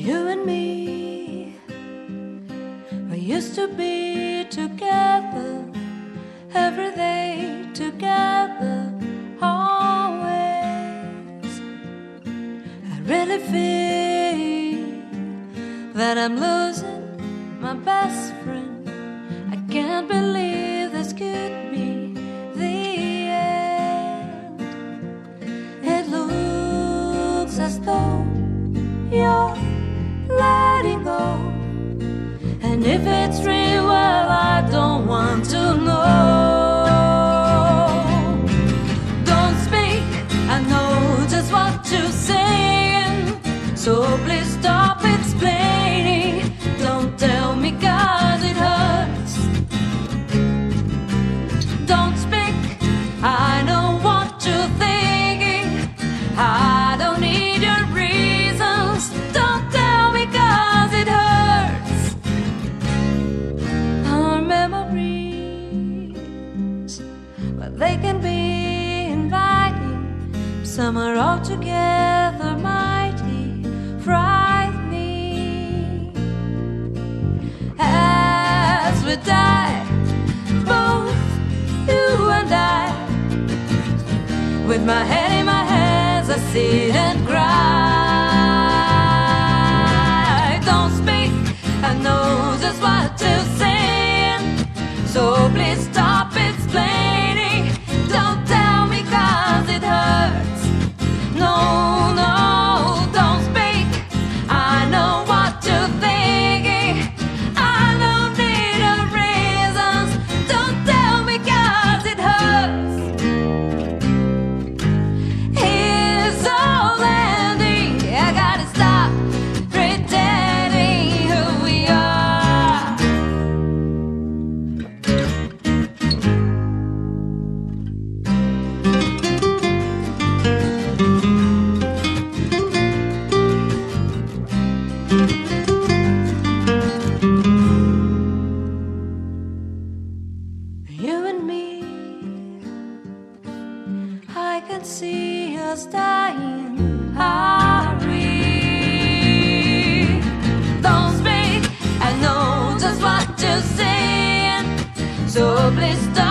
You and me, we used to be together, every day together, always. I really feel that I'm losing my best friend. I can't believe this could be the end. It looks as though you're letting go, and if it's real, well, I don't want to know. Don't speak, I know just what you're saying, so please stop explaining. Don't tell me 'cause it hurts. Don't speak, I know what you're thinking. I don't need your reasons. Don't tell me 'cause it hurts. Our memories, well, they can be inviting. Some are altogether mighty frightening. As we die, both you and I, with my head in my hands, I sit and cry. Don't speak, I know just what you're saying, so please stop explaining. Don't tell me 'cause it hurts. No, no, don't speak, I know what you're thinking. I don't need your reasons. Don't tell me 'cause it hurts. It's all ending. I gotta stop pretending who we are. You and me, I can see us dying. Hurry, don't speak, I know just what you're saying, so please stop